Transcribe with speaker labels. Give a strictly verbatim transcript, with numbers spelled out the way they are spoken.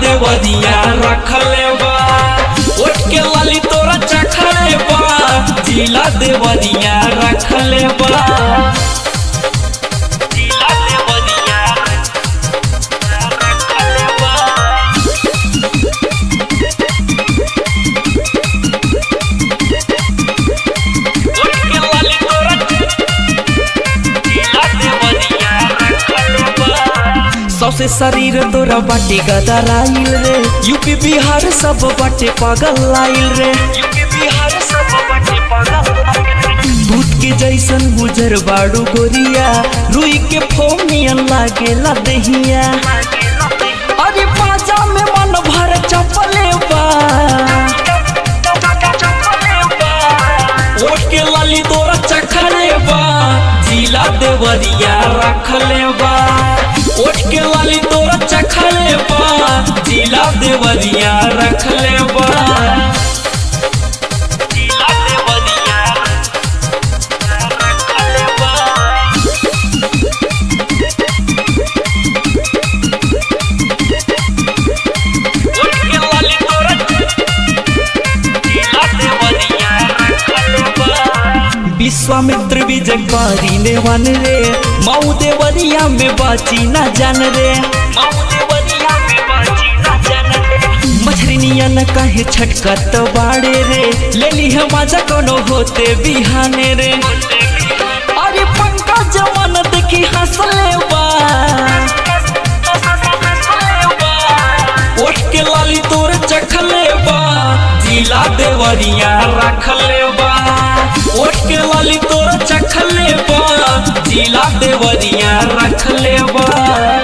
Speaker 1: देवरिया रखले बा उठ के लाली तोरा चखले बा जिला देवरिया रखले बा जिला देवरिया रखले बा उठ के लाली तोरा जिला देवरिया रखले बा सबसे शरीर तोरा बाटे गदराइल रे यूपी बिहार सब बाटे पागल आइल रे यूपी बिहार सब बाटे पागल दूध के जैसन गुजर बाड़ू गोरिया रुई के फोमियन लागेला दहिया अरे पाजा में मन भर चपले बा ओठ के लाली तोरा चखले बा जिला देवरिया रखले बा उठ के लाली तोरा चखले बा जिला देवरिया रखले बा जिला देवरिया रखले बा उठ के लाली तोरा जिला देवरिया रखले बा विश्वामित्र विजय पारी ने वन रे माऊ देवरिया में बाची ना जान रे माऊ देवरिया में बाची ना जान रे मछरिनिया न काहे छटकत बाड़े रे ले ली है मजा कोनो होते बिहाने रे अरे पंका जवान देखी हंसले बा उठ के लाली तोर चखले बा जिला देवरिया रखले बा उठ के लाली तोर चखले बा जिला देवरिया रखले बा।